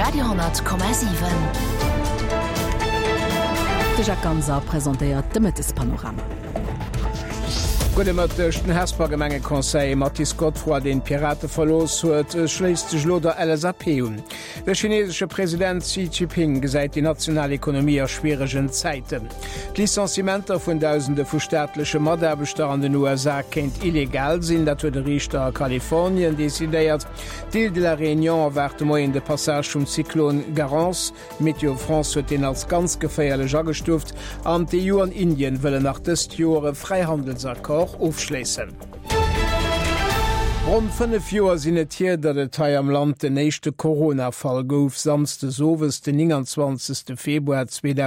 Radio,7. De Jacques Ganser präsentiert de Mittespanorama. Gudemëttechten Herspargemenge Konseil Matti Scott vor den Pirate verlos huet schläst Lo der LSAPun. Der chinesische Präsident Xi Jinping gesäit die nationale Ekonomie a schwieregen Zeiten. Licencimenter vun Tausende vu staatliche Maderbeter an den USA kennt illegal sinn, dat huet de Richter Kalifornien desideiert. Deel de la Réunion warte moi in de Passage um Cyklon Garance. Meteo France huet den als ganz geféierlech agestuft. An die EU an Indien wëlle nach dëst Jore Freihandelsakkord aufschließen. Rund 5 Joer sinnet hier, dat et Teil am Land den nächste Corona-Fall gouf samste sowes den 29. Februar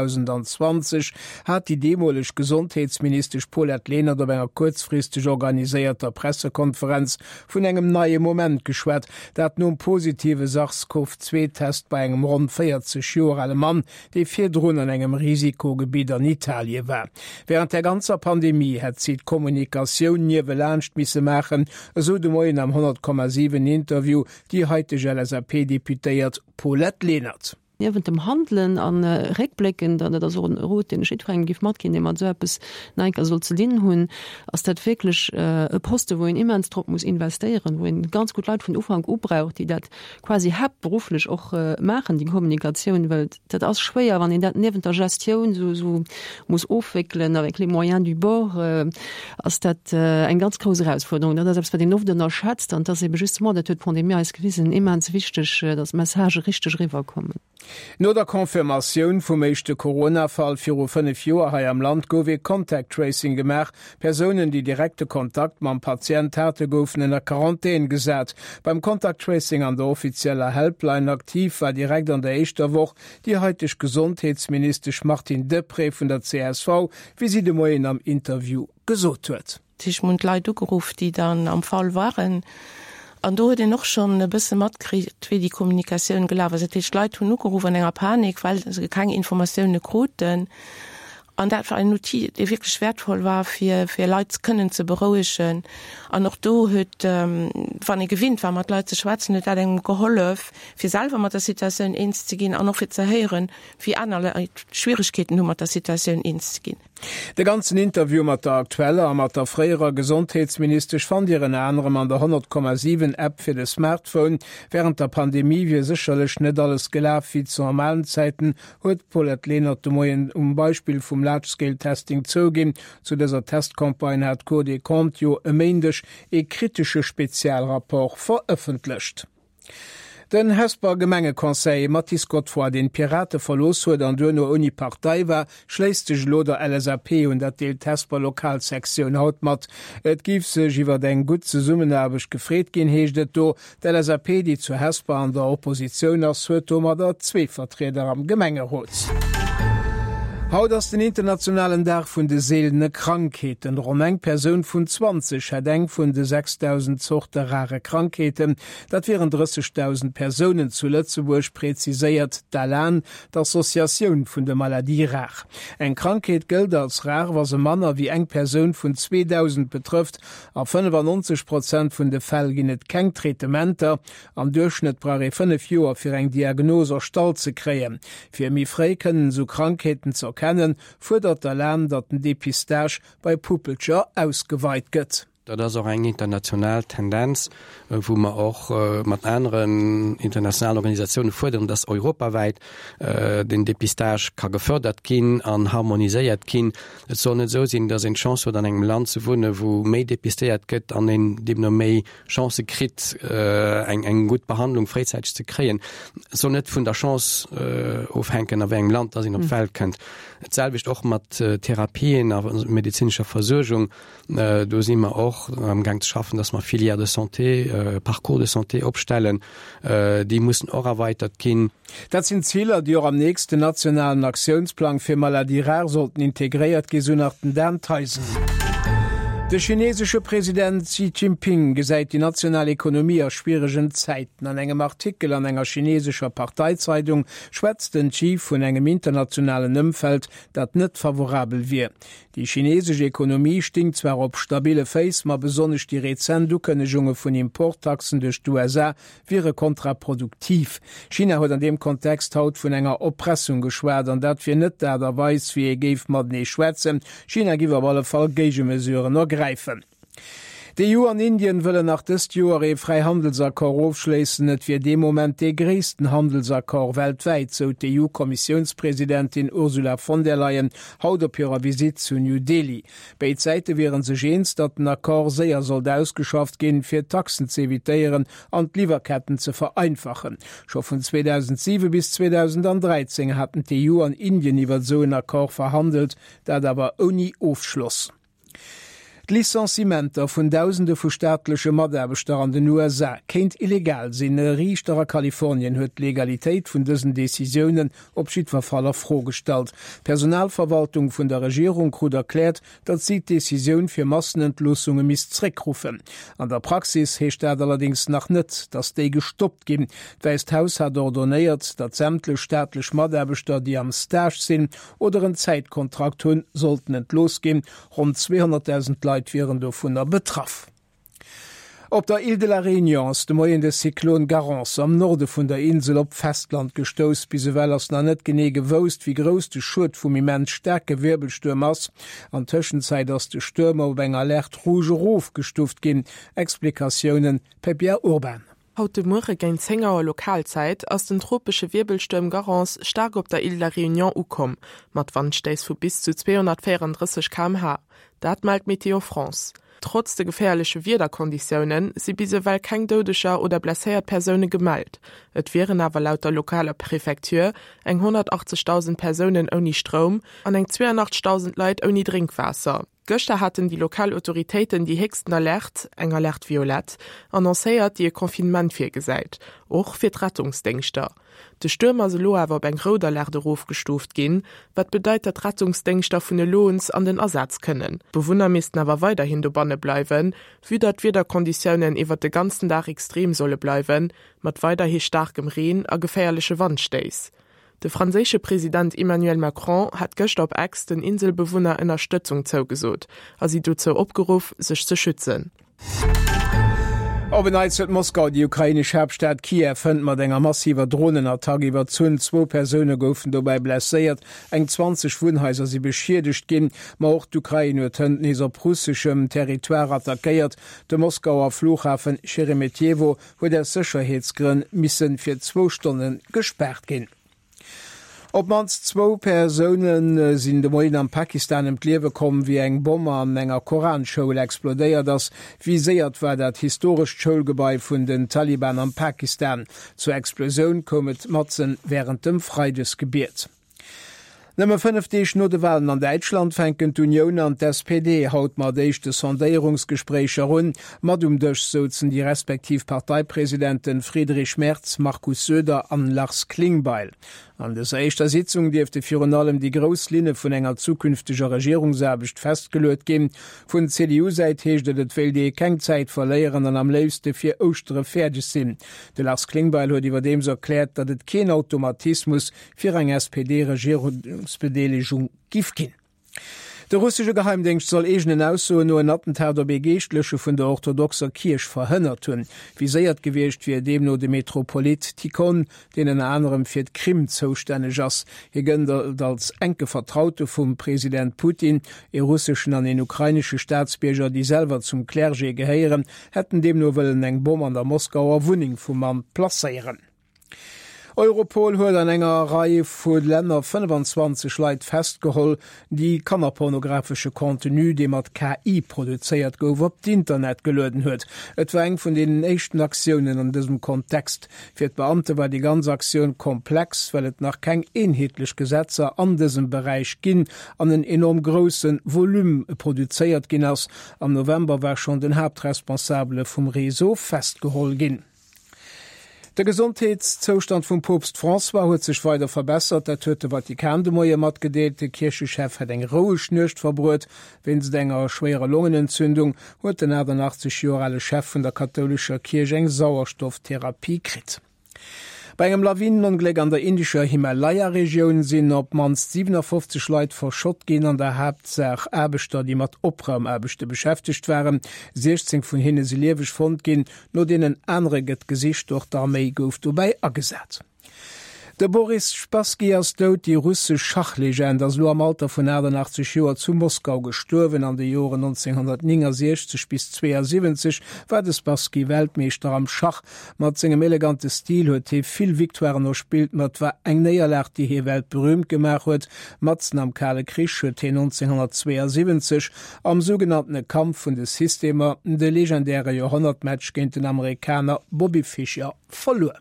2020 hat die demolech Gesundheitsminister Paulette Lehner der enger kurzfristig organisierter Pressekonferenz vun engem neue Moment geschwert, dat nun positive SARS-CoV-2-Test bei engem rund 40 Joer alle Mann, de 4 Drun an engem Risikogebiet an Italien war. Während der ganzer Pandemie hat sie Kommunikation niewe lerncht misse machen, so de am 100,7 Interview die heute LSAP deputéiert Paulette Lehnert. Neben dem Handeln an Rückblicken, dann der so Rot den Schiedfreien Gift mat gehen, man so etwas neinker soll zu dienen hun, als dat wirklich Poste, wo immens Druck muss investieren, wo ganz gut Leute von Ufang braucht, die dat quasi hauptberuflich auch machen, die Kommunikation, weil dat aus schwer, wann in dat neben der Gestion so muss aufwickeln, avec les moyens du bord, als dat ein ganz große Herausforderung. Das selbst bei den oft schätzt, und das eben justement der Pandemie ist gewesen immens wichtig, dass Message richtig rüberkommen. No der Konfirmation vum meeschte Corona-Fall 4 Joer ha am Land gowe Contact Tracing gemach, Personen, die direkte Kontakt mam Patient hatte goufen in der Quarantäne gesät. Beim Contact Tracing an der offizieller Helpline aktiv war direkt an der eischter Woch die heutig Gesundheitsminister Martin Depré vun der CSV, wie sie de Moien am Interview gesot huet. Tischmund Leute gerufen, die dann am Fall waren. Und da hat noch schon ein bisschen mitkriegt, wie die Kommunikation gelaufen ist. Die Leute haben nur gerufen in einer Panik, weil es keine Informationen kriegten. Und das war eine Notiz, die wirklich wertvoll war, für Leute können zu beruhigen. Und noch da hat, wenn ich gewinnt war, mit Leuten zu schwätzen, hat einem geholfen, für selber mit der Situation hinzugehen, und auch für zu hören, wie andere Schwierigkeiten haben, mit der Situation hinzugehen. De ganzen Interview mat der aktueller a mat der freier Gesundheitsminister fand ihren anderem an der 100,7 App fir de Smartphone. Während der Pandemie wie sicherlech net alles gelaf wie zu normalen Zeiten, huet Paulette Lehnert de Moien Beispiel vum Large-Scale-Testing zogin. Zu dieser Testkampagne hat Code Contio emendech kritische Spezialrapport veröffentlicht. Den Hesper Gemengekonseil Matti Scott vor den Pirate verlos huet an Dönner Unipartei war, schlästech Lo der LSAP und dat deelt Hesper Lokalsektion haut mat. Et gif sech iwwer deng gut ze Summenerbeg gefréet gin heeschtet do, der LSAP, die zu Hesper an der Opposition ass huet mat der 2 Vertreter am Gemengeholz. Haut ass den internationalen Dag vun de seelene Krankheeten. Rom eng Persoun vun 20 hat eng vun de 6.000 Zochte rare Krankheeten. Dat wären 30.000 Personen zu Lützeburg präziséiert d'Alan d'Assoziatioun vun de Maladie rar. Eng Krankheet gilt als rar, was se Manner wie eng Persoun vun 2000 betrifft, a 95% vun de Fäll ginnet keng Tretementer, am Durchschnitt brauche 5 Joer fir eng Diagnose stall ze kreien. Fir mi frei können so Krankheeten zu erkennen, fordert der Land, dat den Depistage bei Puppelger ausgeweit gëtt. Das ist auch eine internationale Tendenz, wo man auch mit anderen internationalen Organisationen fordern, dass europaweit den Depistage kann gefördert kann und harmonisiert kann. Es soll nicht so sein, dass eine Chance hat, in einem Land zu wohnen, wo mehr depistiert wird, an dem noch mehr Chance kriegt, eine gute Behandlung frühzeitig zu kriegen. Es soll nicht von der Chance aufhängen, auf einem Land, das ihn auf Welt kennt. Dasselbe ist auch mit Therapien, medizinischer Versorgung. Da sind wir auch am Gang zu schaffen, dass man Filière de Santé, Parcours de Santé aufstellen. Die müssen auch erweitert gehen. Das sind Ziele, die auch am nächsten nationalen Aktionsplan für Maladie rar sollten integriert gesunderten Derntheisen. Der chinesische Präsident Xi Jinping gesäit die nationale Ökonomie aus schwierigen Zeiten. An engem Artikel an enger chinesischer Parteizeitung schwätzt den Xi vun engem internationalen Umfeld, dat net favorabel wie. Die chinesische Ökonomie stinkt zwar op stabile Face, ma besonders die Rezendukennejunge vun Importtaxen durch die USA wäre kontraproduktiv. China hat an dem Kontext haut vun enger Oppressung geschwert, an dat wir net derweis wie geif mat ne schwätzen. China giwer auf alle Fall Gegemesuren ergreifen. Die EU an Indien wëlle nach dëst Joer e Freihandelsakkor aufschleessen, et fir de moment de gréessten Handelsakkor weltweit, so die EU-Kommissionspräsidentin Ursula von der Leyen haut op ihrer Visit zu New Delhi. Bei Zeite wären se gens, dat den Akkor séier soll ausgeschafft gin, fir Taxen zu evitéieren an Lieferketten zu vereinfachen. Scho von 2007 bis 2013 hatten die EU an Indien iwwer so en Akkor verhandelt, dat aber oni Aufschluss. D'Licencimenter vun Tausende vu staatlesche Maderbeter an den USA kenint illegal sinn. Richterer Kalifornien huet Legalitéit vun dëssen Decisionen op Schiedverfaller frohgestalt. Personalverwaltung vun der Regierung krut erklärt, dat sie Decision fir Massenentlossungen misszreckrufen. An der Praxis hecht dat allerdings nach net, dats déi gestoppt gin. D'Weist Haus hat ordonnéiert, dat sämtle staatlech Maderbeter, die am Stage sinn oder en Zeitkontrakt hunn, sollten entlosgin. Rund 200.000 Leute wären do vun der betraff. Op der Ile de la Réunion ass de Moien de Cyclone Garance am Norde vun der Insel op Festland gestos, bis well ass na net gene gewost wie groste Schut vum imment stärke Wirbelstürm ass. An Tëschenzeit ass de Stürmer op enger Lächt Rouge Rof gestuft ginn. Explikationen Pierre Urban. Haut de Mure géint 10er Lokalzeit ass den tropische Wirbelstürm Garance stark op der Ile de la Réunion ukom, mat Wandsteis vu bis zu 234 km/h. Dat meldt Meteo France. Trotz der gefährliche Wetterkonditionen sie biseweill kein dodescher oder blessiert Personen gemeldet. Et wären aber laut der lokaler Präfektur eng 180.000 Personen ohne Strom und eng 82.000 Leute ohne Trinkwasser. Göster hatten die Lokalautoritäten die höchsten Alert, eng Alert violett, annoncéiert die Konfinement firgeseit, auch für Rettungsdenkster. De Stürmer se lo awer beim Roderlerderruf gestuft gin, wat bedeutet Rettungsdenkster vun de Lohns an den Ersatz können. Bewunner missten awer weiterhin do banne bleiwen, wie dat Wetterkonditionen iwwer de ganzen Tag extrem solle bleiwen, mat weiterhi starkem Regen a gefährliche Wandsteis. Der französische Präsident Emmanuel Macron hat gestern op Ex den Inselbewohner Unterstützung zougesot, as sie dazu opgerufen, sich zu schützen. Overnight huet Moskau die ukrainische Hauptstadt Kiew fënnt mat enger massiver Drohnenattack iwwer zun 2 Persone goufen dobei blesséiert, eng 20 Wohnhäuser sie beschiedigt ginn, ma auch d'Ukraine huet hënten iser prussischem Territoire attackéiert. De Moskauer Flughafen Sheremetyevo huet der Sicherheitsgrünn missen fir 2 Stunden gesperrt ginn. Ob mans 2 Personen sind de Moin am Pakistan im Klewe kommen wie eng Bomber an enger Koranschule explodeiert das, wie seiert war dat historisch Schulgebäi vun den Taliban am Pakistan. Zur Explosion kommet Matzen während dem Freidesgebiet. Nëmmer 5 Notewahlen an Deutschland fenken d'Union an d'SPD haut mat déichte Sondierungsgesprächer run, mat dech sozen die respektiv Parteipräsidenten Friedrich Merz, Markus Söder an Lars Klingbeil. An der eischter Sitzung dürfte für allem die Großlinie von enger zukünftiger Regierungsarbecht festgelöst geben. Von CDU-Seite hechte das WLD keine Zeit verlieren und am liebsten für Ostere fertig sind. Der Lars Klingbeil hat über dem so erklärt, dass es kein Automatismus für eine SPD-Regierungsbedeligung gibt. Der russische Geheimdienst soll egenen Ausso no en Attentat der Begeestlöche vun der orthodoxer Kirch verhënnert hunn. Wie séiert gewichtcht wie dem no de Metropolit Tikhon, den en anderem fir d Krim zoustänneg ass. Hi gënnt als enke Vertraute vum Präsident Putin, e russischen an den ukrainische Staatsbierger, die selber zum Clergé geheieren, hätten dem no wëllen eng Bomb an der Moskauer Wuning vum Mann placéieren. Europol huet an enger Reihe vu Länder 25 Leiit festgeholl, die kannerpornografische Kontinu, de mat KI produzéiert gouf op d'Internet gelöden huet. Et war eng vun den echten Aktionen an diesem Kontext. Fir d Beamte war die ganze Aktion komplex, weil et nach keng einheitlich Gesetzer an diesem Bereich ginn, an den enorm großen Volumen produzéiert ginn ass. Am November war schon den Hauptresponsable vum Réseau festgeholt ginn. Der Gesundheitszustand vum Popst François huet sich weiter verbessert, der huet de Vatikan de Moier mat gedeelt, de Kirchechef hat eng roue schnürcht verbrot, wenn se enger schwerer Lungenentzündung huet den 80-jährige Chef vun der katholischer Kirche eng Sauerstofftherapie krit. Bei engem Lawinenunglück an der indischer Himalaya-Region sinn op mans 57 Leiit verschott gin an der Hauptsach Erbeter, die mat Opraumerbechte beschäftigt waren. 16 vun hinne se liewech fond gin, no denen anreget Gesicht durch d'Armee gouf dabei agesat. Der Boris Spassky as dot die russe Schachlegend as lo am Alter vun 80 Joer zu Moskau gestorwen an de Jore 1969 bis 72 war de Spassky Weltmeester am Schach mat segem elegante Stil huet vill Viktoren no spielt mat war eng Neierlacht die hier Welt berühmt gemacht huet Matzen am Kale Krisch huet 1972 am sogenannte Kampf vun de Systemer de legendäre Jahrhundertmatch géint den Amerikaner Bobby Fischer verloren.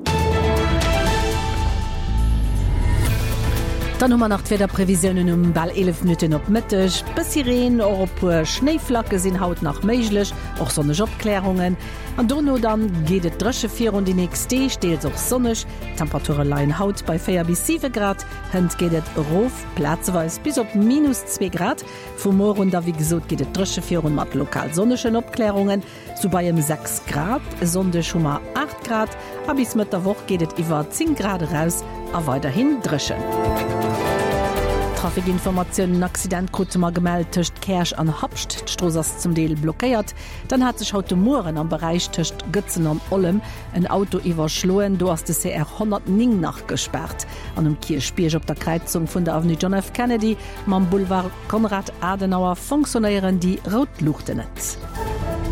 Dann hummer nach der Prävisionen ball 11 Minuten op Mëttech, bis Sireen op Schneeflacke sinn haut nach méiglech, och sonnech Obklärungen. An Donno dann geht et dresche 4 und die nächste steet och sonnech, Temperature lein haut bei 4 bis 7 Grad, hënd geht et Rof platzweis bis op -2 Grad. Vom Morgen da wie gesot geht et dresche 4 und mat lokal sonneschen Obklärungen, so bei 6 Grad, Sonde schon mal 8 Grad, a bis mit der Woche geht et iwwer 10 Grad raus, a weiterhin dreschen. Trafikinformationen Accidentgrutmer gemeldet töcht Kersch an Hapcht Strossers zum Deel blockiert, dann hat sich heute Mohren am Bereich töcht Götzen am Ollem ein Auto überschloen, du hast de CR 109 nachgesperrt. An dem Kirchspiech op der Kreuzung von der Avenue John F. Kennedy, mam Boulevard Konrad Adenauer funktionieren die Rotluchtennetz.